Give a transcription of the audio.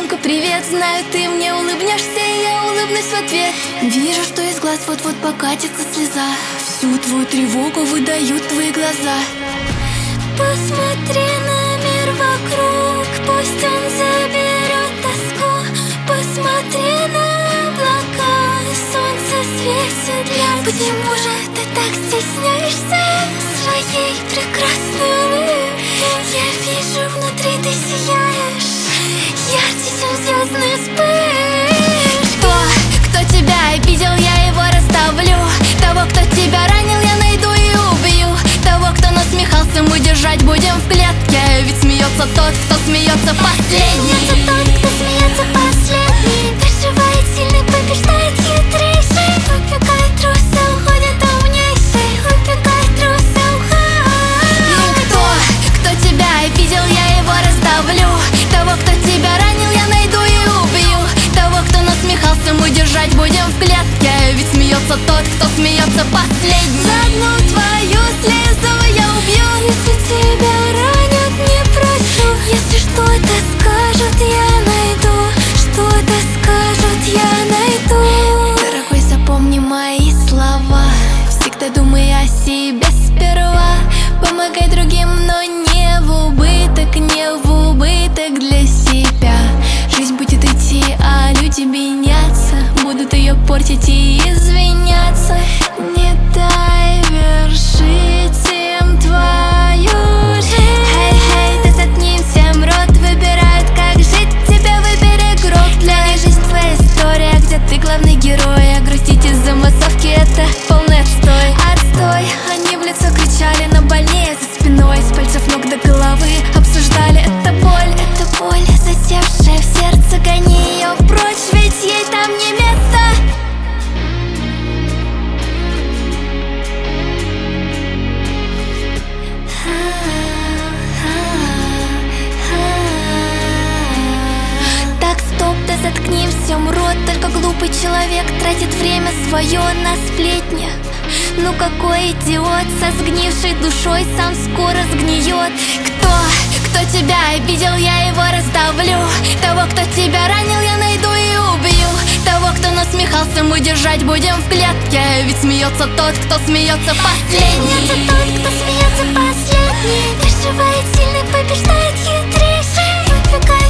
девчонка, привет. Знаю, ты мне улыбнешься, и я улыбнусь в ответ. Вижу, что из глаз вот-вот покатится слеза. Всю твою тревогу выдают твои глаза. Посмотри на мир вокруг, пусть он заберет тоску. Посмотри на облака, солнце светит для. Почему же ты так стесняешься своей прекрасной улыбки? Я вижу, внутри ты сияешь ярче, чем звездные вспышки. Кто тебя обидел, я его расставлю. Того, кто тебя ранил, я найду и убью. Того, кто насмехался, мы держать будем в клетке. Ведь смеется тот, кто смеется последний. Смеется тот, кто смеется последний. Доживает сильный, побеждает хитрейший. Убегает трусы, уходит умнейший. Убегает трусы, уходит. Ну кто тебя обидел, я его расставлю. Того, кто тебя ранил, я найду и убью. Того, кто насмехался, мы держать будем в клетке. Ведь смеется тот, кто смеется последний. За одну твою слезу я убью. Если тебя ранят, не прощу. Если что-то скажут, я найду. Что-то скажут, я найду. Дорогой, запомни мои слова. Всегда думай о себе сперва. Помогай другим, но не в убыток, не в убыток для себя. Жизнь будет идти, а люди меняться. Будут ее портить и извиняться. Не дай вершить им твою жизнь. Хей, ты заткни всем рот. Выбирают, как жить, тебя выбери гроб. Для них жизнь твоя история, где ты главный герой. А грустить из-за массовки — это полный отстой. Отстой, они в лицо кричали, но больнее за спиной. С пальцев ног до головы обсуждали. Это боль, засевшая в сердце. Гони ее прочь, ведь ей там не место. Так, стоп, да заткни всем рот. Только глупый человек тратит время свое на сплетни. Ну какой идиот со сгнившей душой сам скоро сгниет. Кто тебя обидел, я его расставлю. Того, кто тебя ранил, я найду и убью. Того, кто насмехался, мы держать будем в клетке. Ведь смеется тот, кто смеется последний. Смеется тот, кто смеется последний. Доживает сильный, побеждает хитрейший. Убегает